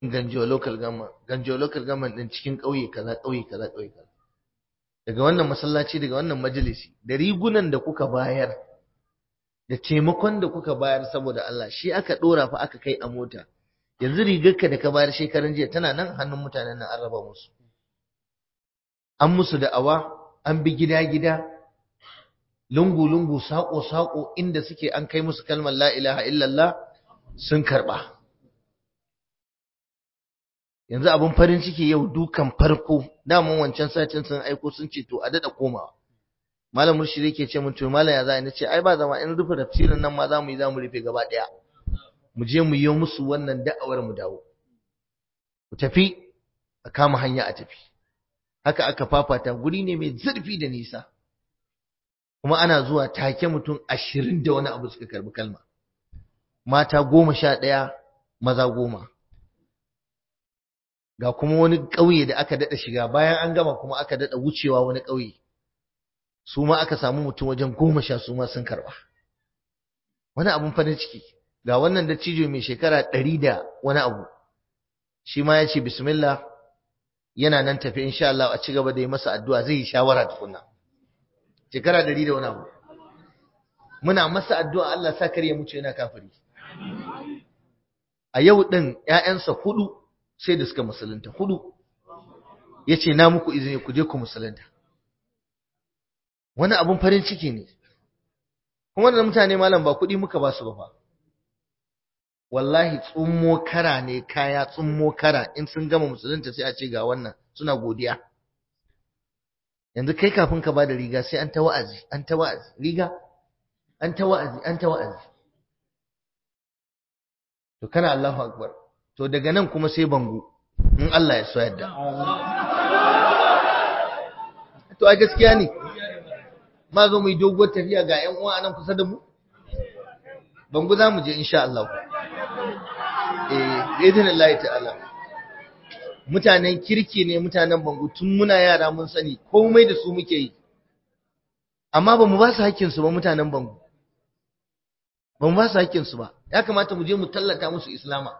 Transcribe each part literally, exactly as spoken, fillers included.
Ganjo local government Ganjo local government din cikin ƙauye kaza ƙauye kaza ƙauye kaza daga wannan masallaci daga wannan majalisi da rigunan da kuka bayar da taimakon da kuka bayar saboda Allah shi aka dora fa aka kai a mota yanzu rigarka da ka bayar shekaran jiya tana nan hannun mutanen nan an raba musu an musu da'awa an bi gida gida lungu lungu sako sako inda suke an kai musu kalmar la ilaha illallah sun karba yanzu abin farin ciki yau dukan farko daman wancan satin sun aiko sun ce to a dada komawa malam murshidi yake ce mun to malam ya za ni ce ai ba zama in rufe tafsirin nan ma za mu yi za mu rufe gaba daya mu je mu yi musu wannan da'awar mu dawo ku tafi a kama hanya a tafi haka aka fafata guri ne mai zurfi da nisa kuma ana zuwa take mutum ashirin da wani abu suka karbi kalma mata goma sha ɗaya maza goma ga kuma wani ƙauye da aka daɗa shiga bayan an gama kuma aka daɗa wucewa wani ƙauye su ma aka samu mutum wajen goma sha su ma sun karɓa wani abun farin ciki ga wannan dattijo mai shekara ɗari da wani abu shi ma ya ce bismillah yana nan tafi insha Allah a ci gaba da yi masa addu'a zai yi shawara tukunna shekara ɗari da wani abu muna masa addu'a Allah sa kar ya mutu yana kafiri a yau ɗin ‘ya'yansa hudu sai da suka musulunta hudu ya ce na muku izini ku je ku musulunta wani abun farin ciki ne kuma da mutane malam ba kuɗi muka ba su ba fa wallahi tsummo kara ne kaya tsummo kara in sun gama musulunta sai a ce ga wannan suna godiya yanzu kai kafin ka ba da riga sai an ta wa'azi an ta wa'azi riga an ta wa'azi an ta wa'azi to kana Allahu akbar to daga nan kuma sai bango in Allah ya so yadda to a gaskiya ne ma zo mu yi doguwar tafiya ga ƴan uwa nan kusa da mu bango za mu je insha Allah eh idinillahi ta'ala mutanen kirki ne mutanen bango tun muna yara mun sani komai da su muke yi amma ba mu ba su hakkin su ba mutanen bango ba mu ba su hakkin su ba ya kamata mu je mu tallata musu islama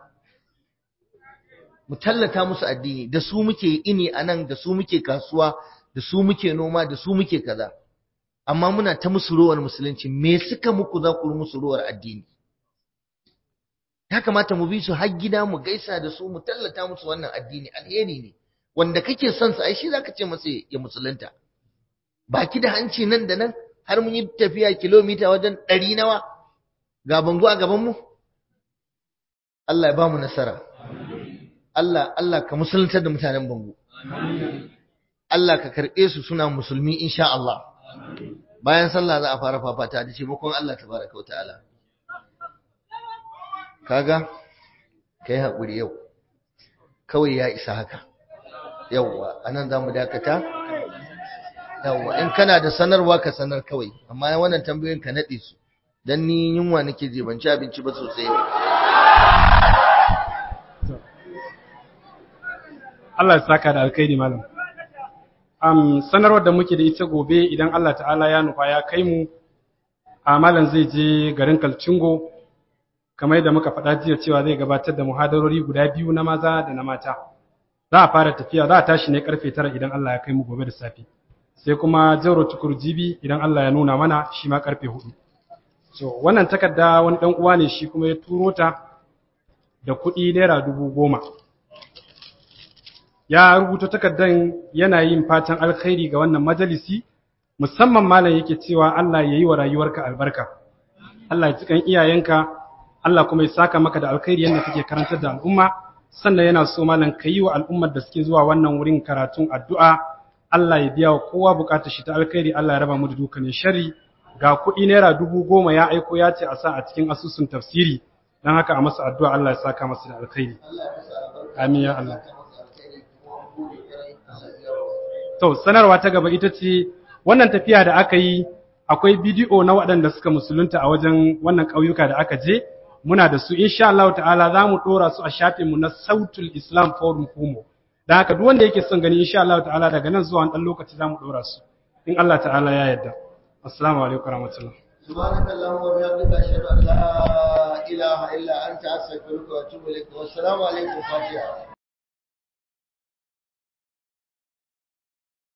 mu tallata musu addini da su muke ini anan da su muke kasuwa da su muke noma da su muke kaza amma muna ta musu rowar musulunci me suka muku za ku musu rowar addini ya kamata mu bi su har gida mu gaisa da su mu tallata musu wannan addini alheri ne wanda kake son sa ai shi zaka ce masa ya musulunta baki da hanci nan da nan har mun yi tafiya kilomita wajen ɗari nawa ga bango a gaban mu Allah ya ba mu nasara Allah Allah ka musuluntar da mutanen bango Allah ka karɓe su suna musulmi insha Allah bayan sallah za a fara fafata da taimakon Allah tabaraka wa ta'ala kaga kai haƙuri yau kawai ya isa haka yawwa anan zamu dakata yawwa in kana da sanarwa ka sanar kawai amma wannan tambayoyin ka nade su dan ni yunwa nake je ban ci abinci ba sosai yau Allah ya saka da alkhairi malam um sanarwar da muke da ita gobe idan Allah ta'ala ya nufa ya kai mu a malam zai je garin Kalcingo kamar yadda muka faɗa jiya cewa zai gabatar da muhadarori guda biyu na maza da na mata za a fara tafiya za a tashi ne karfe tara idan Allah ya kai mu gobe da safe sai kuma Jauro Tukur Jibi idan Allah ya nuna mana shi ma karfe hudu so wannan takarda wani dan uwa ne shi kuma ya turo ta da kuɗi naira dubu goma ya rubuta takardan yana yin fatan alkhairi ga wannan majalisi musamman malam yake cewa Allah ya yi wa rayuwarka albarka Allah ya cikan iyayenka Allah kuma ya saka maka da alkhairi yanda kake karantar da al'umma sannan yana so malam ka yi wa al'ummar da suke zuwa wannan wurin karatun addu'a Allah ya biya wa kowa bukatar shi ta alkhairi Allah ya raba mu da dukkanin sharri ga kuɗi naira dubu goma ya aiko ya ce a sa a cikin asusun tafsiri don haka a masa addu'a Allah ya saka masa da alkhairi amin ya Allah to sanarwa ta gaba ita ce wannan tafiya da aka yi akwai bidiyo na waɗanda suka musulunta a wajen wannan ƙauyuka da aka je muna da su insha Allah ta'ala za mu ɗora su a shafinmu na Sautul Islam Forum Kumo da haka duk wanda yake son gani insha Allah ta'ala daga nan zuwa ɗan lokaci za mu ɗora su in Allah ta'ala ya yarda assalamu alaikum warahmatullahi subhanakallahumma wa bihamdika ashhadu an la ilaha illa anta astaghfiruka wa atubu ilaik. Wassalamu alaikum. Fatiha.